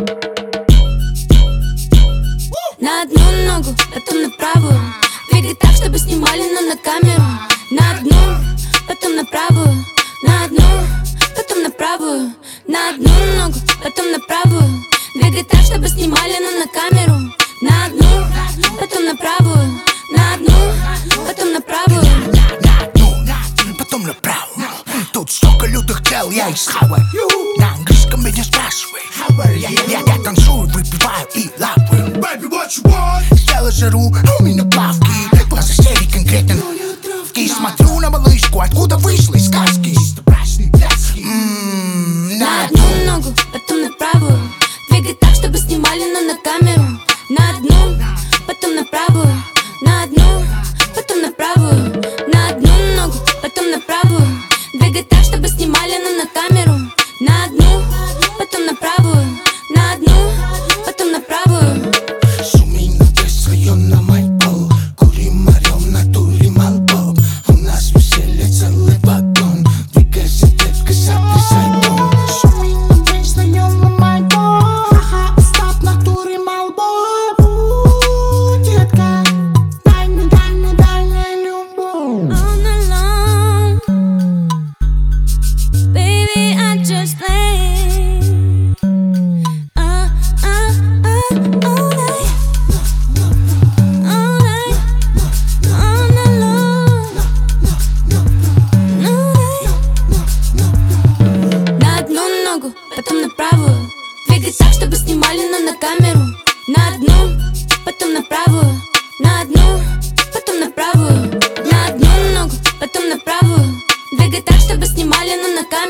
На одну ногу, потом на правую. Двигай так, чтобы снимали, но на камеру. На одну, потом на правую. На одну, потом на правую. На одну ногу, потом на правую. Двигай так, чтобы снимали, но на камеру. На одну, потом на правую. На одну, потом на правую. На одну, потом на правую. Тут столько лютых дел, я их схаваю. На английском меня спрашивай. Я танцую, выпиваю и лапаю. Baby, what you want? Сделай жару, у меня плавки. Глаза серии конкретно. И смотрю на малышку, откуда вышла из сказки. На одну ногу, потом на правую. Двигай так, чтобы снимали, но на камеру. На одну, потом на правую. На одну, потом на правую. На одну ногу, потом на правую. Двигай так, чтобы снимали, но на камеру. На одну, потом на правую. На одну, потом на правую. Шумим на свое на мой пол. Курим, орем, натурим Малбо. У нас веселье целый вагон. Двигайся, детка, сотрясай дом. Шумим на свое на мой пол. Ха-ха, стоп, натурим Малбо. Детка, дай мне любовь. All night long, baby, I just lay. All night, all night, all night long. На одну ногу, потом на правую. Двигай так, чтобы снимали, но на камеру. На одну, потом на правую. На одну, потом на правую. На одну ногу, потом на правую. Двигай так, чтобы снимали, но на камеру.